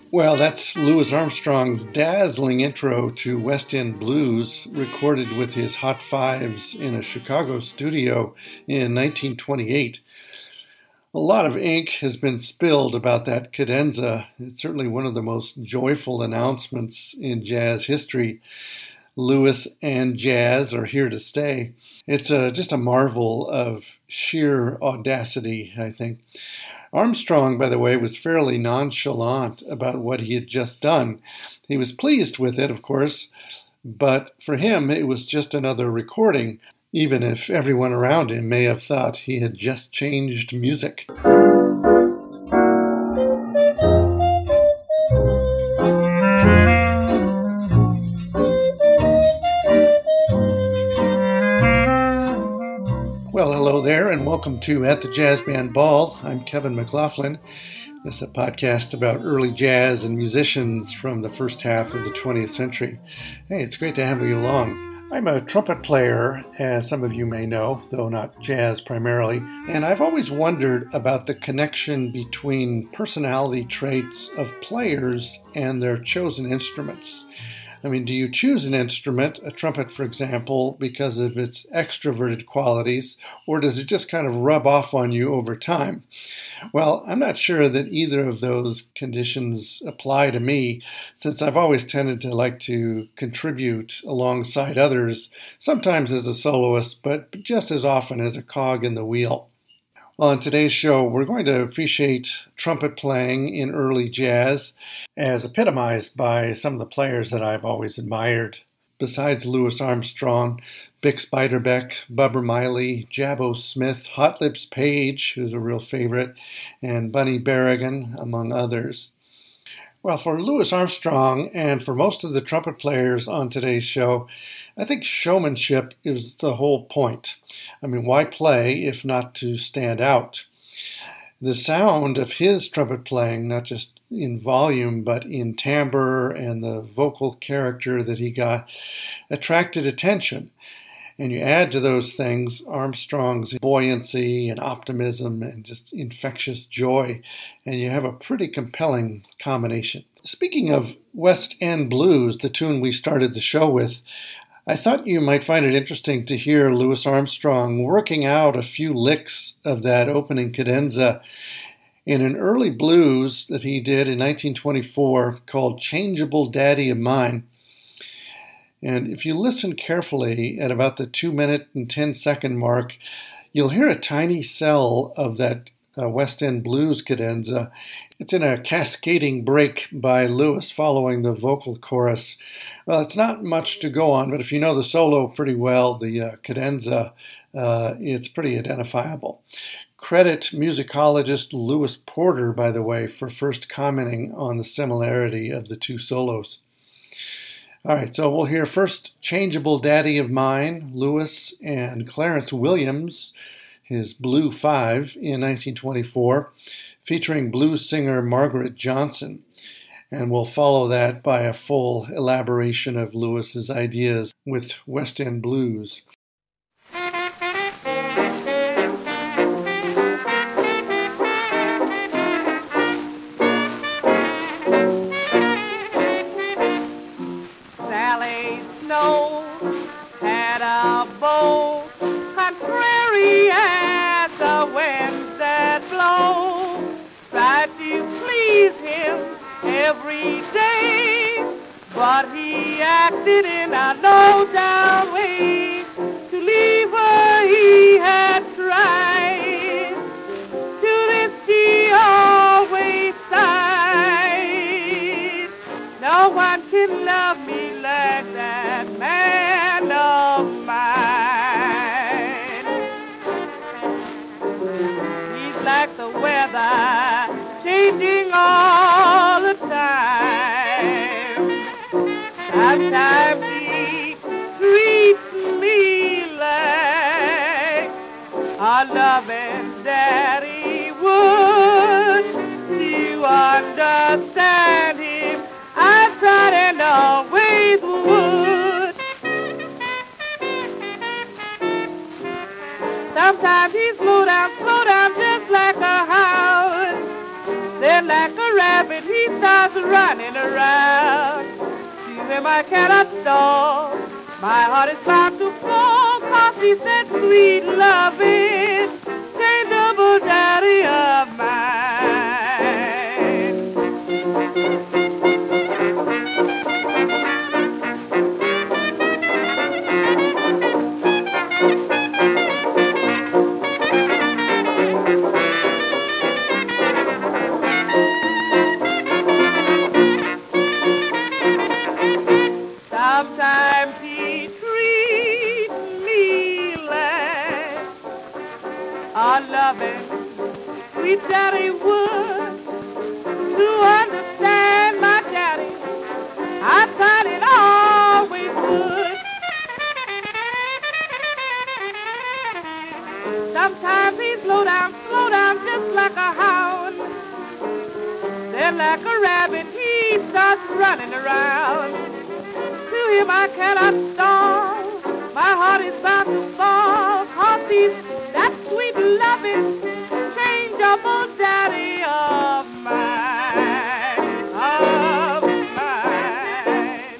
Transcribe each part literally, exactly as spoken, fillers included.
Well, that's Louis Armstrong's dazzling intro to West End Blues, recorded with his Hot Fives in a Chicago studio in nineteen twenty-eight. A lot of ink has been spilled about that cadenza. It's certainly one of the most joyful announcements in jazz history. Louis and jazz are here to stay. It's a, just a marvel of sheer audacity, I think. Armstrong, by the way, was fairly nonchalant about what he had just done. He was pleased with it, of course, but for him it was just another recording, even if everyone around him may have thought he had just changed music. Well, hello there, and welcome to At the Jazz Band Ball. I'm Kevin McLaughlin. This is a podcast about early jazz and musicians from the first half of the twentieth century. Hey, it's great to have you along. I'm a trumpet player, as some of you may know, though not jazz primarily, and I've always wondered about the connection between personality traits of players and their chosen instruments. I mean, do you choose an instrument, a trumpet for example, because of its extroverted qualities, or does it just kind of rub off on you over time? Well, I'm not sure that either of those conditions apply to me, since I've always tended to like to contribute alongside others, sometimes as a soloist, but just as often as a cog in the wheel. Well, on today's show, we're going to appreciate trumpet playing in early jazz as epitomized by some of the players that I've always admired. Besides Louis Armstrong, Bix Beiderbecke, Bubber Miley, Jabbo Smith, Hot Lips Page, who's a real favorite, and Bunny Berrigan, among others. Well, for Louis Armstrong and for most of the trumpet players on today's show, I think showmanship is the whole point. I mean, why play if not to stand out? The sound of his trumpet playing, not just in volume, but in timbre and the vocal character that he got, attracted attention. And you add to those things Armstrong's buoyancy and optimism and just infectious joy, and you have a pretty compelling combination. Speaking of West End Blues, the tune we started the show with, I thought you might find it interesting to hear Louis Armstrong working out a few licks of that opening cadenza in an early blues that he did in nineteen twenty-four called Changeable Daddy of Mine. And if you listen carefully at about the two minute and ten second mark, you'll hear a tiny cell of that uh, West End Blues cadenza. It's in a cascading break by Louis following the vocal chorus. Well, it's not much to go on, but if you know the solo pretty well, the uh, cadenza, uh, it's pretty identifiable. Credit musicologist Louis Porter, by the way, for first commenting on the similarity of the two solos. All right, so we'll hear first Changeable Daddy of Mine, Louis and Clarence Williams, his Blue Five in nineteen twenty-four, featuring blues singer Margaret Johnson. And we'll follow that by a full elaboration of Louis's ideas with West End Blues. Every day, but he acted in a low-down way to leave her he had tried. To this she always sighed. No one can love me like that man of mine. He's like the weather, changing all the time. Sometimes he treats me like a loving daddy would. You understand him, I've tried and always would. Sometimes he slow down, slow down just like a hound. Then like a rabbit he starts running around. To him I cannot stop. My heart is bound to fall, 'cause he said sweet loving, changeable daddy of mine. Sometimes he treats me like a loving, sweet daddy would. To understand my daddy, I thought it always would. Sometimes he slow down, slow down just like a hound. Then like a rabbit he starts running around. To him I cannot stop. My heart is bound to fall, 'cause he's that sweet loving, changeable daddy of mine, of mine.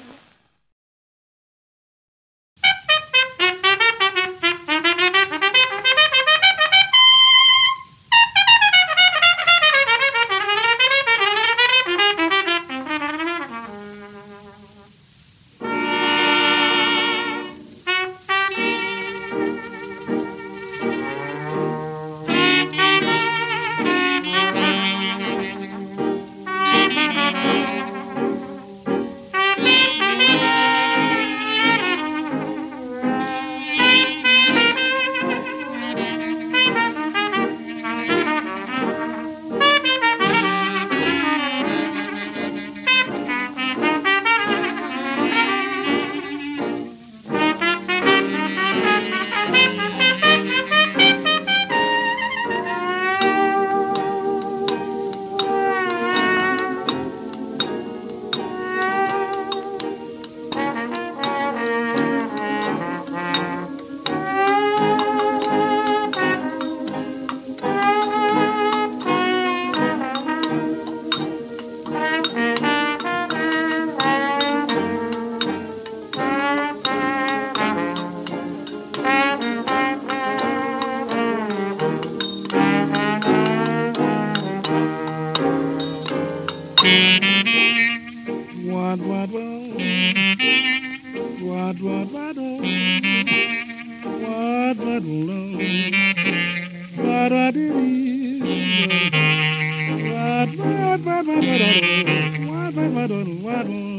What, what, what, what, what, what, oh. What, what, oh. What, what, it is. What, what, what, what, what, oh. What, what, what, oh. What, oh.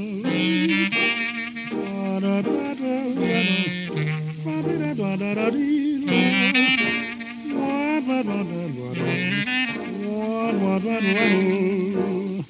What, what, what, oh. What, what, what, what, oh. What, what, what, what, oh. What, what, what, what, oh.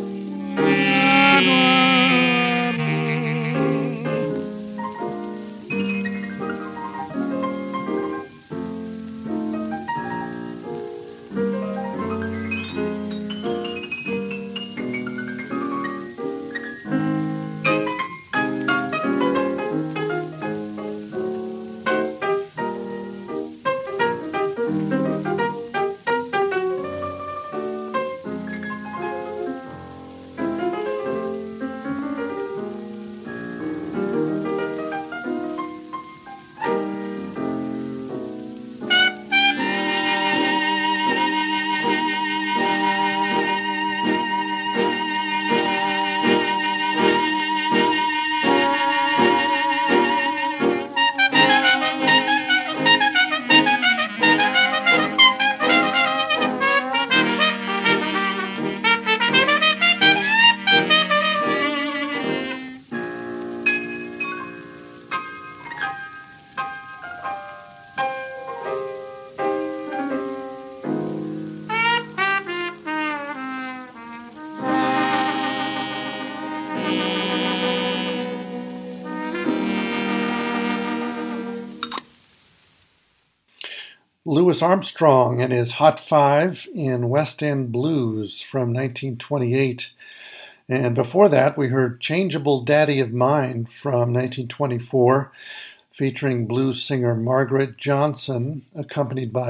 Louis Armstrong and his Hot Five in West End Blues from nineteen twenty-eight. And before that, we heard Changeable Daddy of Mine from nineteen twenty-four, featuring blues singer Margaret Johnson, accompanied by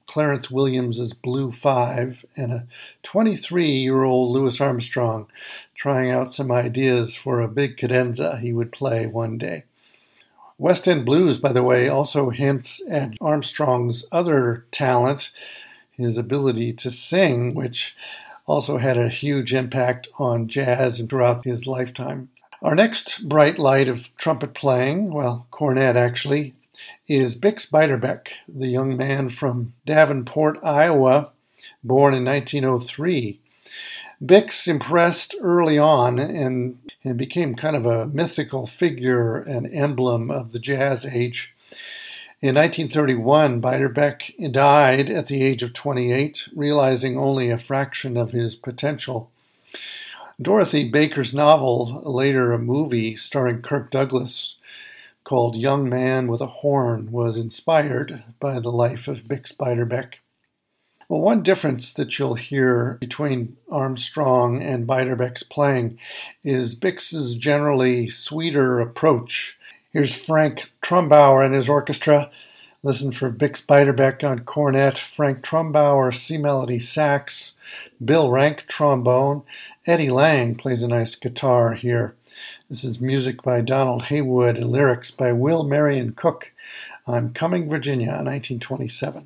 Clarence Williams's Blue Five, and a twenty-three-year-old Louis Armstrong trying out some ideas for a big cadenza he would play one day. West End Blues, by the way, also hints at Armstrong's other talent, his ability to sing, which also had a huge impact on jazz and throughout his lifetime. Our next bright light of trumpet playing, well, cornet actually, is Bix Beiderbecke, the young man from Davenport, Iowa, born in nineteen oh three. Bix impressed early on and, and became kind of a mythical figure and emblem of the jazz age. In nineteen thirty-one, Beiderbecke died at the age of twenty-eight, realizing only a fraction of his potential. Dorothy Baker's novel, later a movie starring Kirk Douglas, called Young Man with a Horn, was inspired by the life of Bix Beiderbecke. Well, one difference that you'll hear between Armstrong and Beiderbecke's playing is Bix's generally sweeter approach. Here's Frank Trumbauer and his orchestra. Listen for Bix Beiderbecke on cornet, Frank Trumbauer C-melody sax, Bill Rank trombone, Eddie Lang plays a nice guitar here. This is music by Donald Haywood and lyrics by Will Marion Cook. I'm Coming, Virginia, nineteen twenty-seven.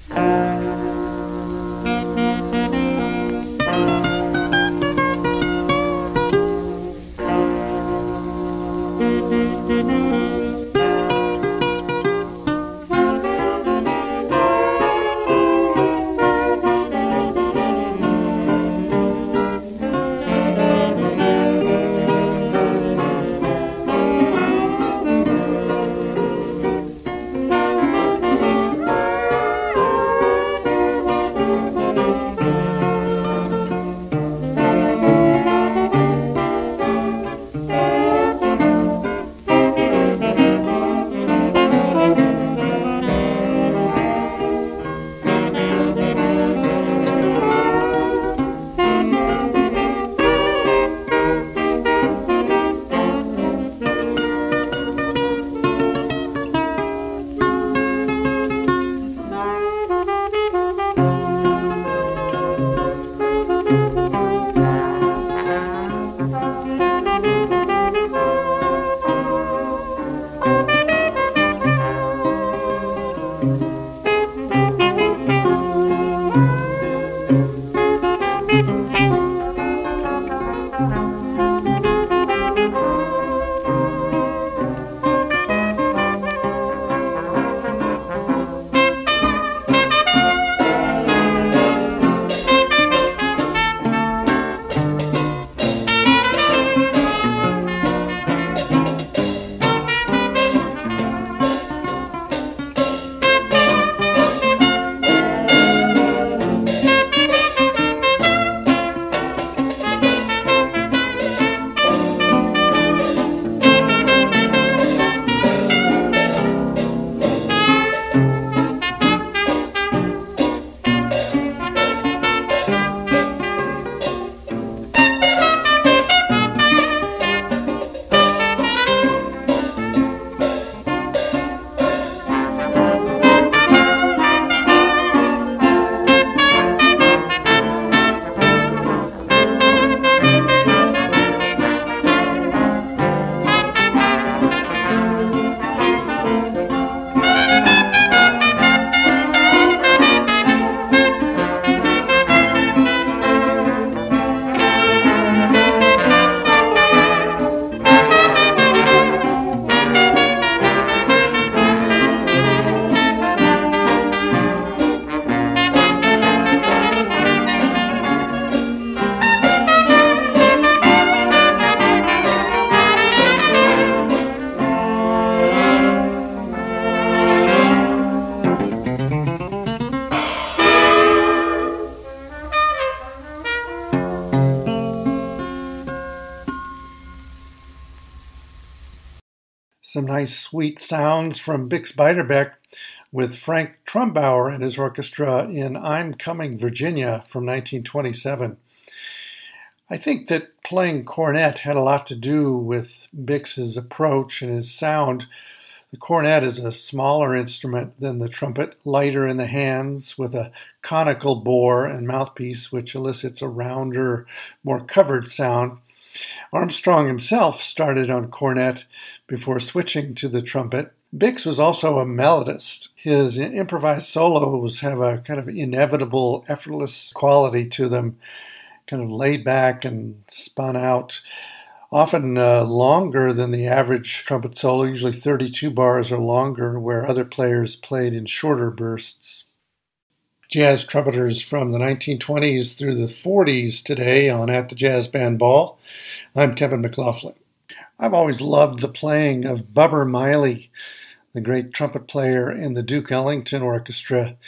Some nice sweet sounds from Bix Beiderbecke with Frank Trumbauer and his orchestra in I'm Coming, Virginia from nineteen twenty-seven. I think that playing cornet had a lot to do with Bix's approach and his sound. The cornet is a smaller instrument than the trumpet, lighter in the hands, with a conical bore and mouthpiece, which elicits a rounder, more covered sound. Armstrong himself started on cornet before switching to the trumpet. Bix was also a melodist. His improvised solos have a kind of inevitable, effortless quality to them, kind of laid back and spun out, often uh, longer than the average trumpet solo, usually thirty-two bars or longer, where other players played in shorter bursts. Jazz trumpeters from the nineteen twenties through the forties today on At the Jazz Band Ball. I'm Kevin McLaughlin. I've always loved the playing of Bubber Miley, the great trumpet player in the Duke Ellington Orchestra.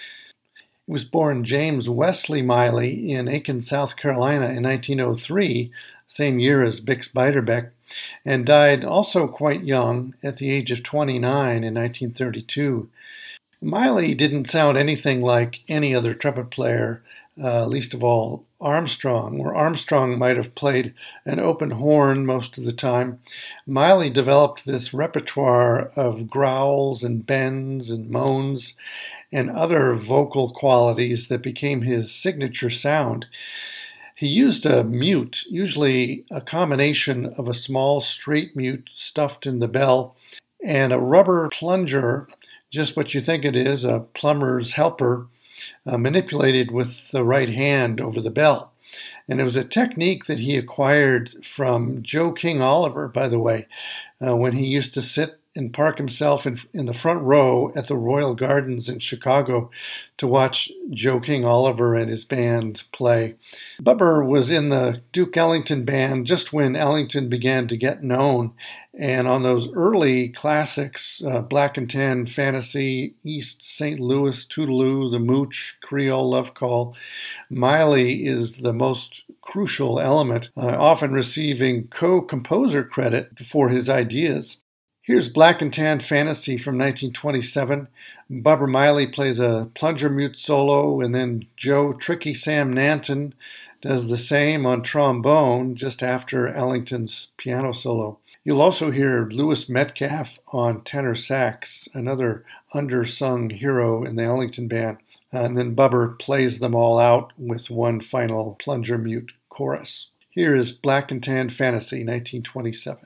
He was born James Wesley Miley in Aiken, South Carolina in nineteen oh three, same year as Bix Beiderbecke, and died also quite young at the age of twenty-nine in nineteen thirty-two. Miley didn't sound anything like any other trumpet player, uh, least of all Armstrong, where Armstrong might have played an open horn most of the time. Miley developed this repertoire of growls and bends and moans and other vocal qualities that became his signature sound. He used a mute, usually a combination of a small straight mute stuffed in the bell and a rubber plunger, just what you think it is, a plumber's helper, uh, manipulated with the right hand over the bell. And it was a technique that he acquired from Joe King Oliver, by the way, uh, when he used to sit and park himself in, in the front row at the Royal Gardens in Chicago to watch Joe King Oliver and his band play. Bubber was in the Duke Ellington band just when Ellington began to get known, and on those early classics, uh, Black and Tan, Fantasy, East Saint Louis, Toodaloo, The Mooch, Creole Love Call, Miley is the most crucial element, uh, often receiving co-composer credit for his ideas. Here's Black and Tan Fantasy from nineteen twenty-seven. Bubber Miley plays a plunger mute solo, and then Joe Tricky Sam Nanton does the same on trombone just after Ellington's piano solo. You'll also hear Louis Metcalf on tenor sax, another undersung hero in the Ellington band. And then Bubber plays them all out with one final plunger mute chorus. Here is Black and Tan Fantasy, nineteen twenty-seven.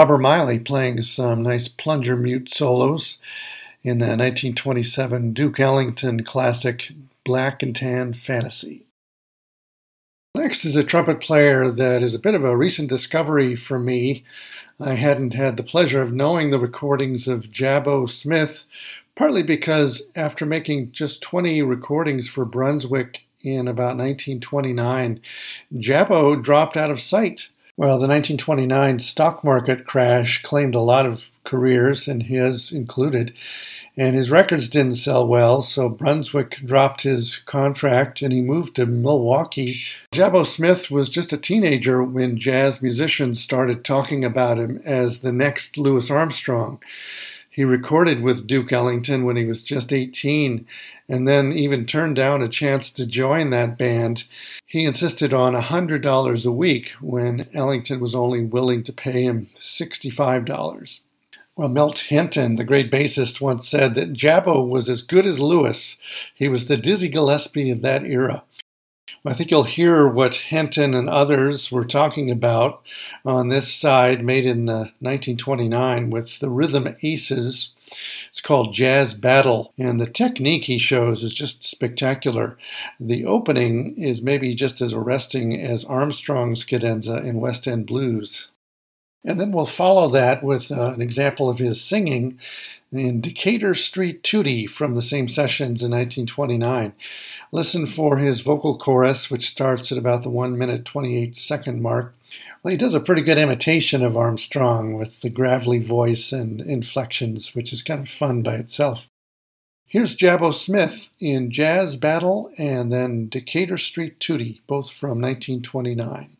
Barbara Miley playing some nice plunger mute solos in the nineteen twenty-seven Duke Ellington classic Black and Tan Fantasy. Next is a trumpet player that is a bit of a recent discovery for me. I hadn't had the pleasure of knowing the recordings of Jabbo Smith, partly because after making just twenty recordings for Brunswick in about nineteen twenty-nine, Jabbo dropped out of sight. Well, the nineteen twenty-nine stock market crash claimed a lot of careers, and his included, and his records didn't sell well, so Brunswick dropped his contract and he moved to Milwaukee. Jabbo Smith was just a teenager when jazz musicians started talking about him as the next Louis Armstrong. He recorded with Duke Ellington when he was just eighteen, and then even turned down a chance to join that band. He insisted on one hundred dollars a week when Ellington was only willing to pay him sixty-five dollars. Well, Milt Hinton, the great bassist, once said that Jabbo was as good as Louis. He was the Dizzy Gillespie of that era. I think you'll hear what Hinton and others were talking about on this side, made in uh, nineteen twenty-nine with the Rhythm Aces. It's called Jazz Battle, and the technique he shows is just spectacular. The opening is maybe just as arresting as Armstrong's cadenza in West End Blues. And then we'll follow that with uh, an example of his singing in Decatur Street Tootie from the same sessions in nineteen twenty-nine. Listen for his vocal chorus, which starts at about the one minute twenty-eight second mark. Well, he does a pretty good imitation of Armstrong with the gravelly voice and inflections, which is kind of fun by itself. Here's Jabbo Smith in Jazz Battle and then Decatur Street Tootie, both from nineteen twenty-nine.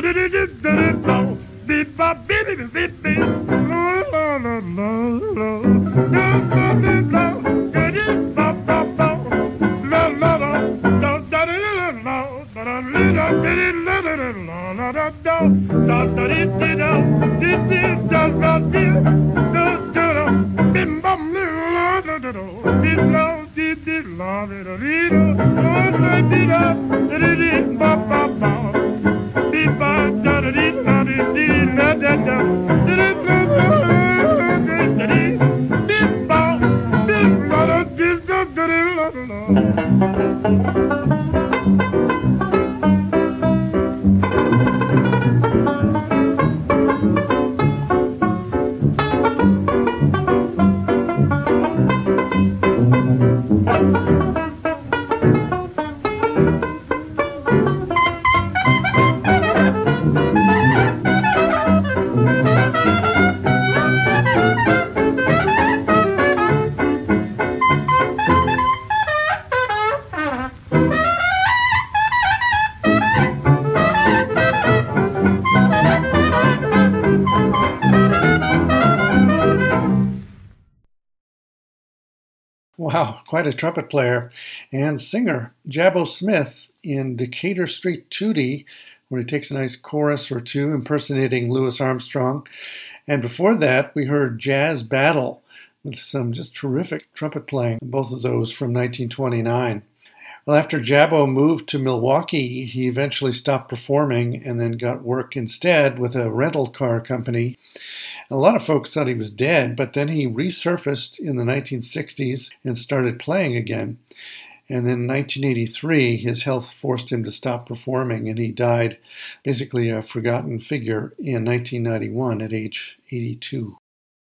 Wow, quite a trumpet player and singer. Jabbo Smith in Decatur Street Tootie, where he takes a nice chorus or two impersonating Louis Armstrong. And before that, we heard Jazz Battle with some just terrific trumpet playing, both of those from nineteen twenty-nine. Well, after Jabbo moved to Milwaukee, he eventually stopped performing and then got work instead with a rental car company. A lot of folks thought he was dead, but then he resurfaced in the nineteen sixties and started playing again. And then in nineteen eighty-three, his health forced him to stop performing, and he died basically a forgotten figure in nineteen ninety-one at age eighty-two.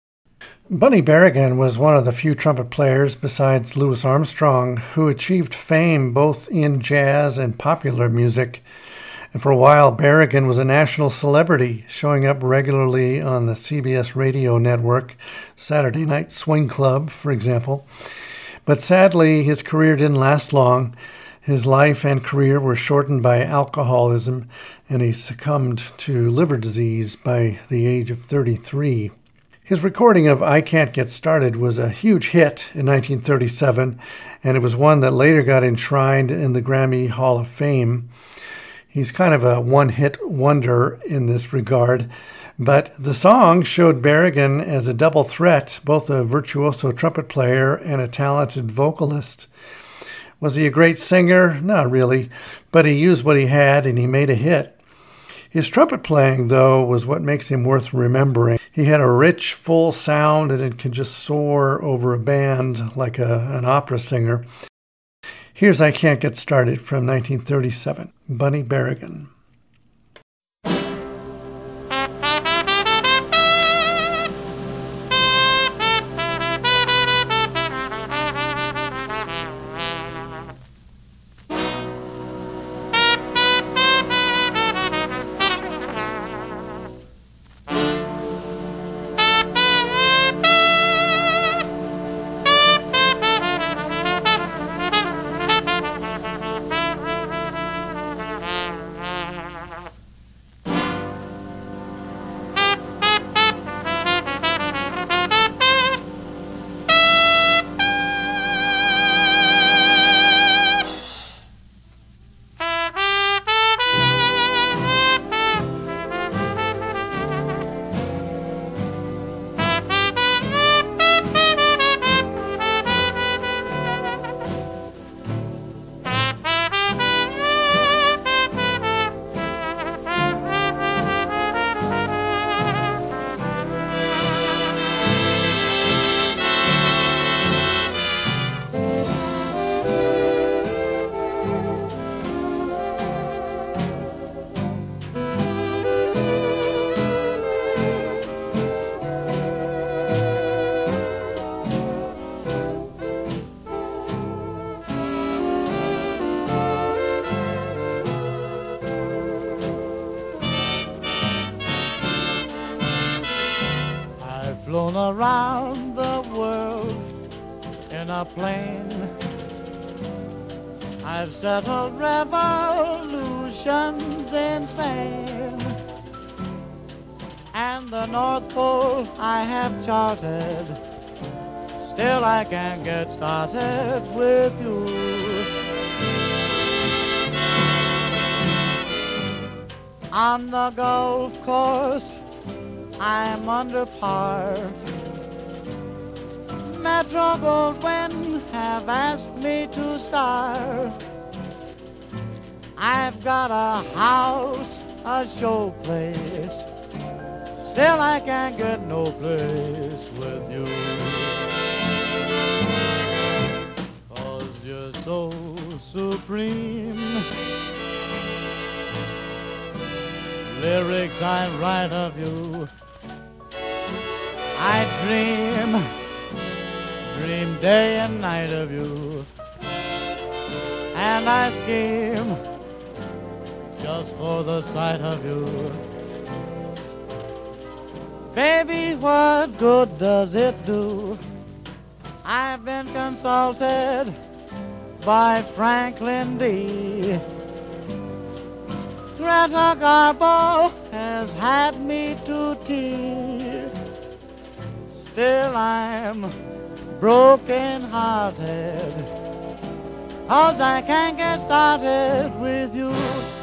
Bunny Berrigan was one of the few trumpet players besides Louis Armstrong who achieved fame both in jazz and popular music. And for a while, Berrigan was a national celebrity, showing up regularly on the C B S radio network, Saturday Night Swing Club, for example. But sadly, his career didn't last long. His life and career were shortened by alcoholism, and he succumbed to liver disease by the age of thirty-three. His recording of I Can't Get Started was a huge hit in nineteen thirty-seven, and it was one that later got enshrined in the Grammy Hall of Fame. He's kind of a one-hit wonder in this regard, but the song showed Berrigan as a double threat, both a virtuoso trumpet player and a talented vocalist. Was he a great singer? Not really, but he used what he had and he made a hit. His trumpet playing, though, was what makes him worth remembering. He had a rich, full sound and it could just soar over a band like a, an opera singer. Here's I Can't Get Started from nineteen thirty-seven, Bunny Berrigan. Flown around the world in a plane. I've settled revolutions oceans in Spain, and the North Pole I have charted. Still I can't get started with you. On the golf course I'm under par. Metro Goldwyn have asked me to star. I've got a house, a showplace. Still I can't get no place with you. 'Cause you're so supreme. Lyrics I write of you, I dream, dream day and night of you, and I scheme just for the sight of you. Baby, what good does it do? I've been consulted by Franklin D. Greta Garbo has had me to tea. Still I'm broken-hearted, 'cause I can't get started with you.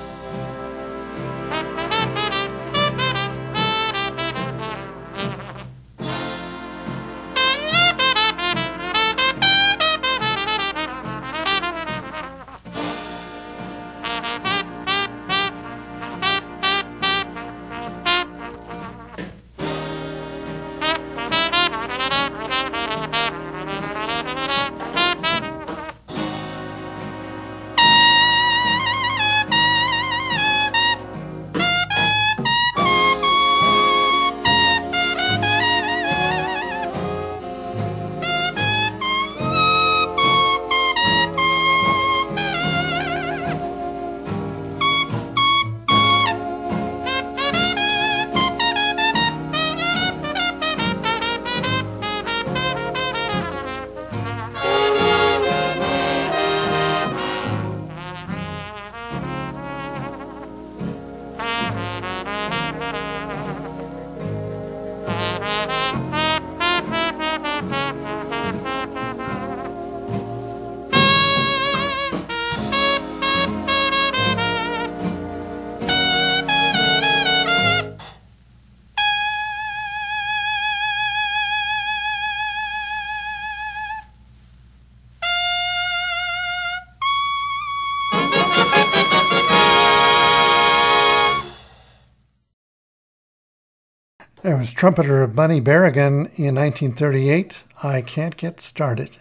There was trumpeter Bunny Berrigan in nineteen thirty-eight, I Can't Get Started.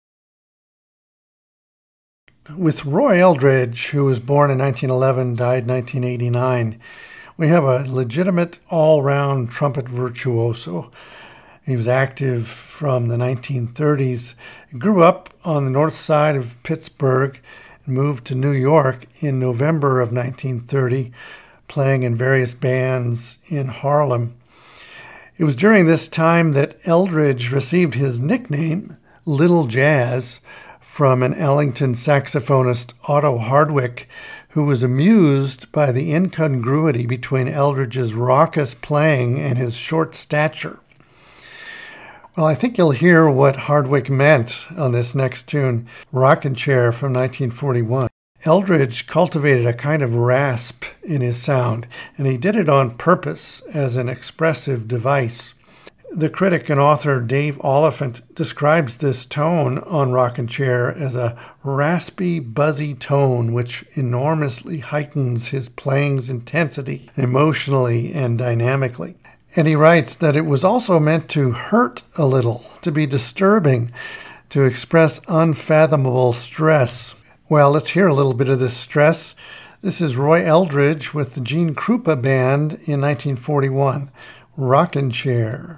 With Roy Eldridge, who was born in nineteen eleven, died nineteen eighty-nine, we have a legitimate all-round trumpet virtuoso. He was active from the nineteen thirties, grew up on the north side of Pittsburgh, and moved to New York in November of nineteen thirty, playing in various bands in Harlem. It was during this time that Eldridge received his nickname, Little Jazz, from an Ellington saxophonist, Otto Hardwick, who was amused by the incongruity between Eldridge's raucous playing and his short stature. Well, I think you'll hear what Hardwick meant on this next tune, Rockin' Chair from nineteen forty-one. Eldridge cultivated a kind of rasp in his sound, and he did it on purpose as an expressive device. The critic and author Dave Oliphant describes this tone on Rockin' Chair as a raspy, buzzy tone which enormously heightens his playing's intensity emotionally and dynamically. And he writes that it was also meant to hurt a little, to be disturbing, to express unfathomable stress. Well, let's hear a little bit of this stress. This is Roy Eldridge with the Gene Krupa Band in nineteen forty-one, Rockin' Chair.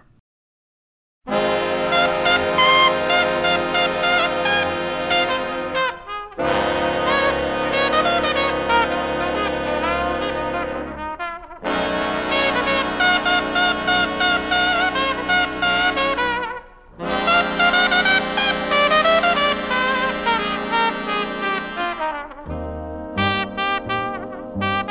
Thank you.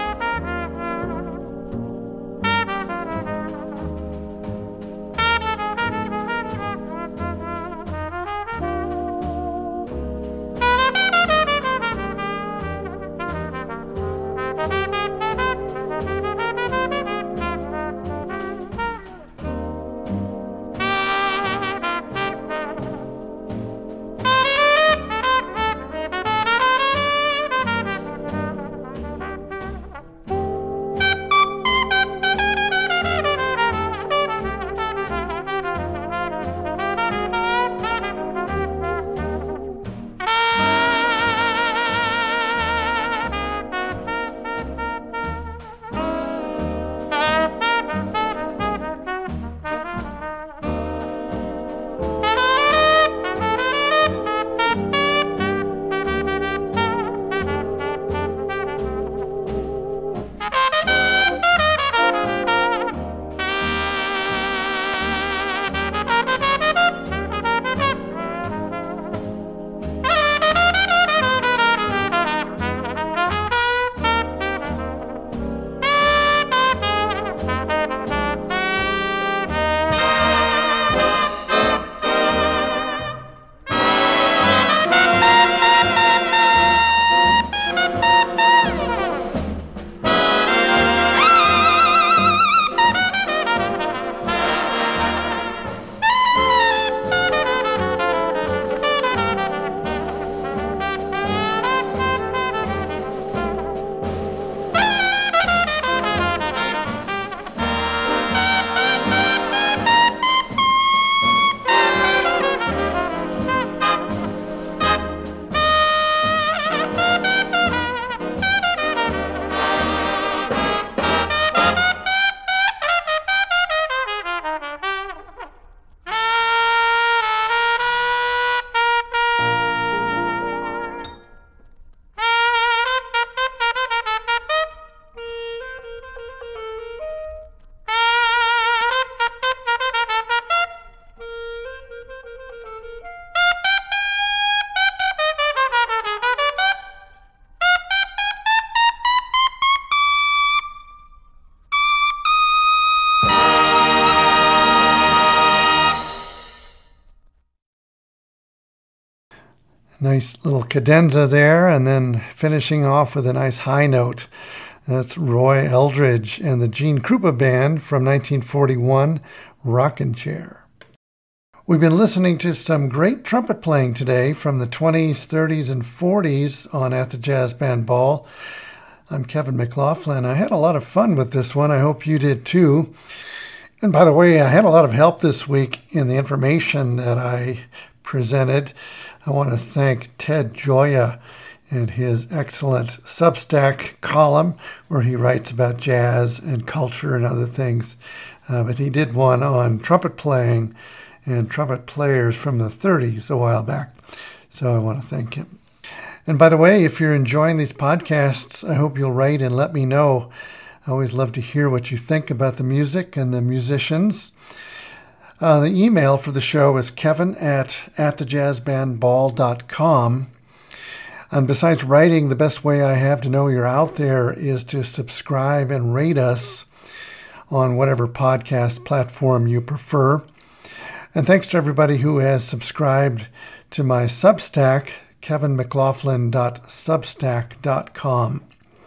Nice little cadenza there, and then finishing off with a nice high note. That's Roy Eldridge and the Gene Krupa Band from nineteen forty-one, Rockin' Chair. We've been listening to some great trumpet playing today from the twenties, thirties, and forties on At the Jazz Band Ball. I'm Kevin McLaughlin. I had a lot of fun with this one. I hope you did too. And by the way, I had a lot of help this week in the information that I presented. I want to thank Ted Gioia and his excellent Substack column where he writes about jazz and culture and other things. Uh, but he did one on trumpet playing and trumpet players from the thirties a while back. So I want to thank him. And by the way, if you're enjoying these podcasts, I hope you'll write and let me know. I always love to hear what you think about the music and the musicians. Uh, the email for the show is kevin at at the jazz band ball dot com. And besides writing, the best way I have to know you're out there is to subscribe and rate us on whatever podcast platform you prefer. And thanks to everybody who has subscribed to my Substack, kevin mclaughlin dot substack dot com.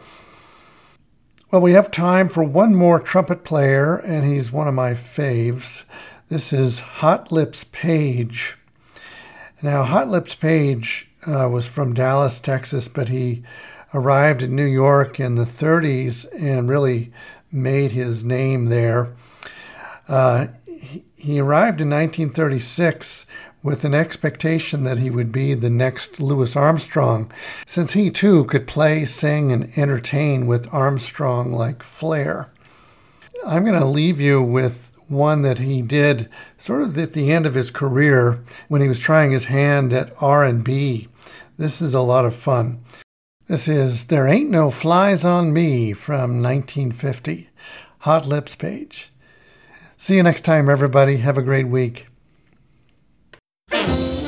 Well, we have time for one more trumpet player, and he's one of my faves. This is Hot Lips Page. Now, Hot Lips Page uh, was from Dallas, Texas, but he arrived in New York in the thirties and really made his name there. Uh, he, he arrived in nineteen thirty-six with an expectation that he would be the next Louis Armstrong, since he too could play, sing, and entertain with Armstrong-like flair. I'm going to leave you with one that he did sort of at the end of his career when he was trying his hand at R and B. This is a lot of fun. This is There Ain't No Flies on Me from nineteen fifty. Hot Lips Page. See you next time, everybody. Have a great week. Hey,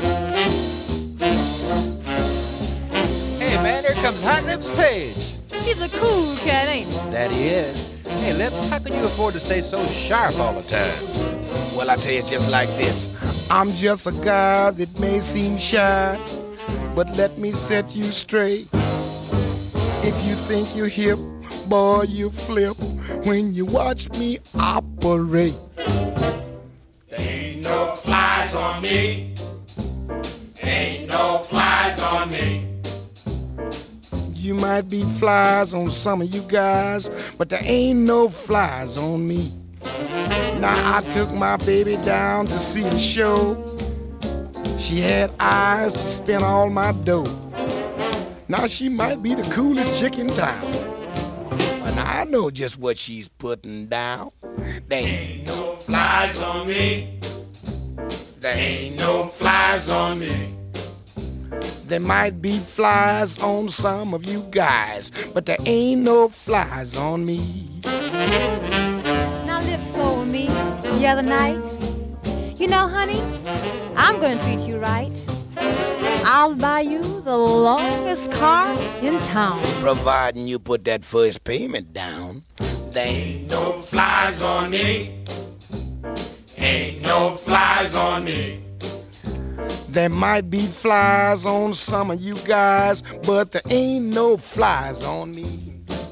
man, here comes Hot Lips Page. He's a cool cat, ain't he? That he is. Hey, Lips, how can you afford to stay so sharp all the time? Well, I tell you just like this. I'm just a guy that may seem shy, but let me set you straight. If you think you're hip, boy, you flip when you watch me operate. There ain't no flies on me. Ain't no flies on me. You might be flies on some of you guys, but there ain't no flies on me. Now I took my baby down to see a show. She had eyes to spend all my dough. Now she might be the coolest chick in town, but I know just what she's putting down. There ain't no flies on me. There ain't no flies on me. There might be flies on some of you guys, but there ain't no flies on me. Now, Lips told me the other night, you know, honey, I'm gonna treat you right. I'll buy you the longest car in town. Providing you put that first payment down. There ain't no flies on me. Ain't no flies on me. There might be flies on some of you guys, but there ain't no flies on me.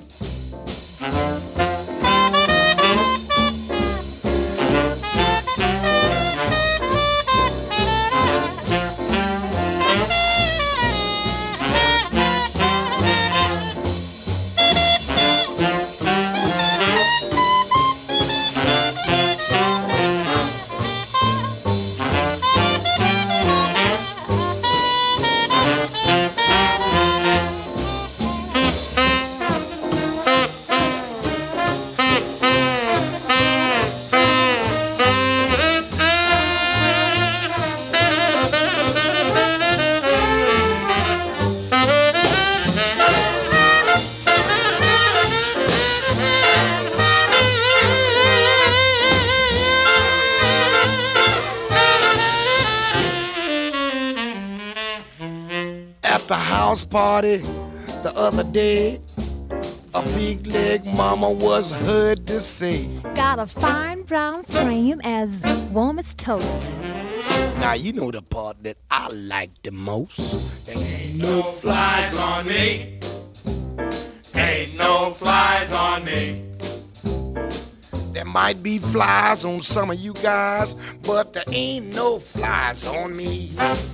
Party the other day, a big leg mama was heard to say, got a fine brown frame as warm as toast. Now you know the part that I like the most. Ain't no flies on me. Ain't no flies on me. There might be flies on some of you guys, but there ain't no flies on me.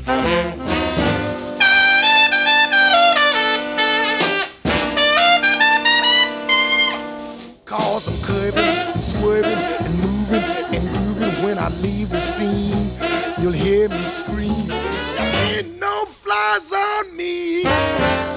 Cause I'm curving, swerving, and moving, and grooving. When I leave the scene, you'll hear me scream, there ain't no flies on me.